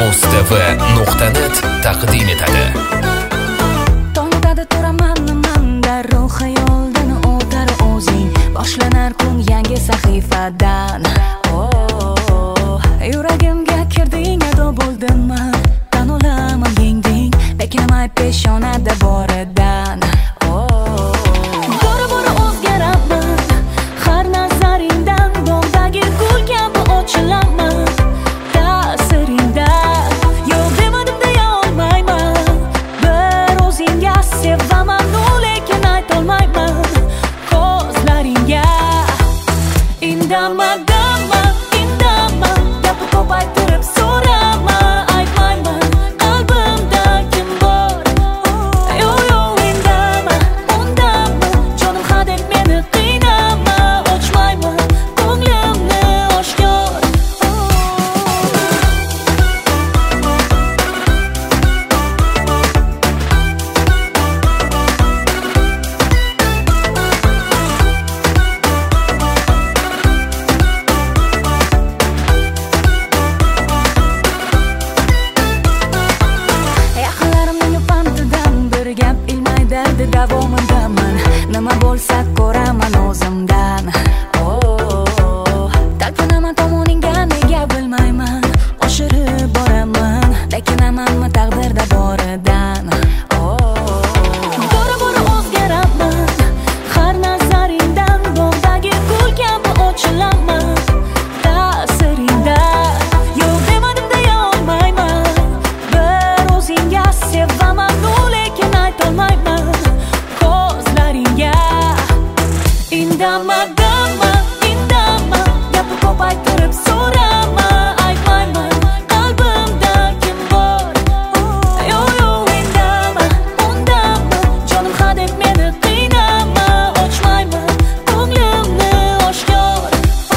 Mustv.net taqdim etadi. Tongda turaman darrov xayoldan o'tar o'zing, boshlanar kun yangi sahifadan. Yuragimga kirding, ado bo'ldim, tan olaman yengding, bekinamay peshonada boridan. Bora bora o'zgaraman, har nazaringdan bog'dagi gul kabi ochilaman. Ta'siringda yo'q demadim deya olmayman, bir o'zingga sevaman, lekin aytolmayman ko'zlaringga. Indama gapi ko'paytirib so'rama, aytmayman qalbimda kim bor. Yo'q indama, undama, jonim hadeb meni qiynama, ochmayman ko'nglimni oshkor. Davomidaman, nima bo'lsa ko'raman o'zimdan. Talpinaman tomoningga, nega bilmayman, oshirib boraman, bekinamanmi taqdirda boridan. Bora bora o'zgaraman, har nazaringdan bog'dagi gul kabi ochilaman. Ta'siringda yo'q demadim deya olmayman, bir o'zingga sevaman, lekin aytolmayman ko'zlaringga. Indama, gapi ko'paytirib so'rama, aytmayman qalbimda kim bor. Yo'q indama, undama, jonim hadeb meni qiynama, ochmayman ko'nglimni oshkor.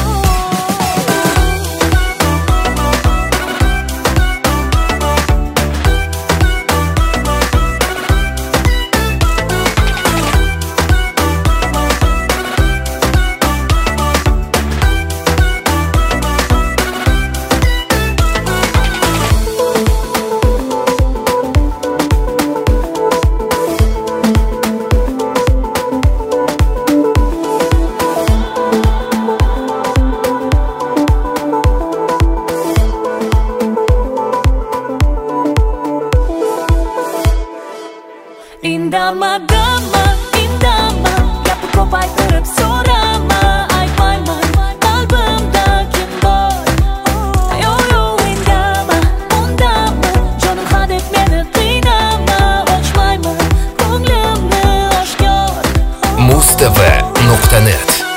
Indama, gapi ko'paytirib so'rama, aytmayman qalbimda kim bor. Yo'q indama, undama, jonim hadeb meni qiynama, ochmayman ko'nglimni oshkor. Mustv.net